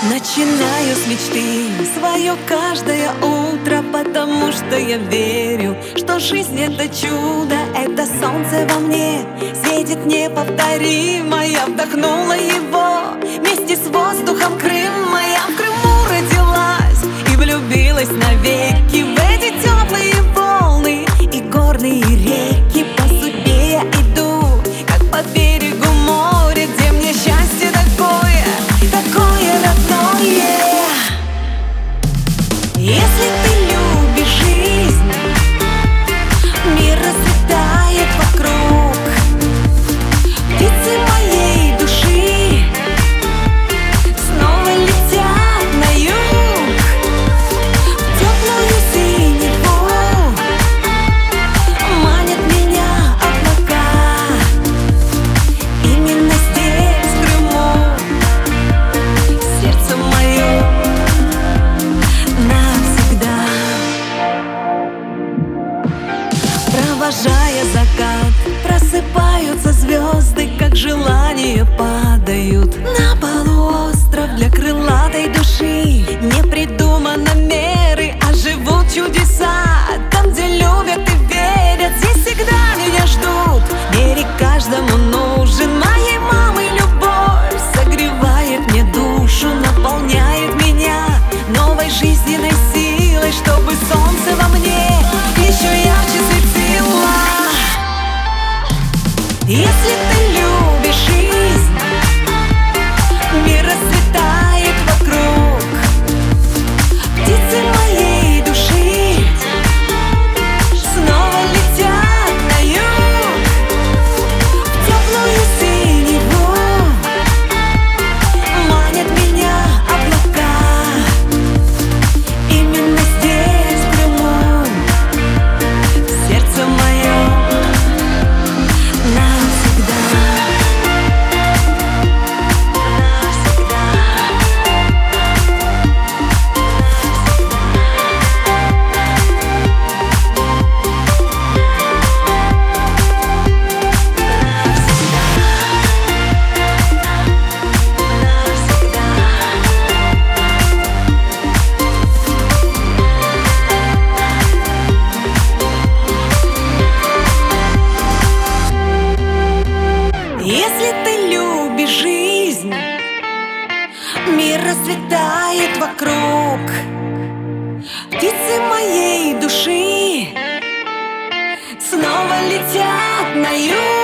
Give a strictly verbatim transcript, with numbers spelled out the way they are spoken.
Начинаю с мечты свое каждое утро, потому что я верю, что жизнь — это чудо, это солнце во мне светит неповторимо. Я вдохнула его вместе с воздухом Крыма. Я в Крыму родилась и влюбилась навеки в эти теплые волны и горные реки. По судьбе я иду, как по берегу моря, где мне счастье такое, такое родное. Если ты любишь жизнь, мир расцветает вокруг. Птицы моей души снова летят на юг, в теплую синеву манят меня облака. Именно здесь, в Крыму, сердце мое навсегда. Провожая закат, просыпаются звезды, как желания падают на полуостров для крылатой души. Не придумано меры, а живут чудеса. Там, где любят и верят, здесь всегда меня ждут. Берег каждому нужен, моей мамы любовь согревает мне душу, наполняет меня новой жизненной силой, чтобы солнце во мне еще ярче светило. Если ты любишь жизнь, мир расцветает вокруг. Птицы моей души снова летят на юг, в теплую синеву манят меня облака. Именно здесь, в Крыму, сердце мое навсегда. Если ты любишь жизнь, мир расцветает вокруг. Птицы моей души снова летят на юг.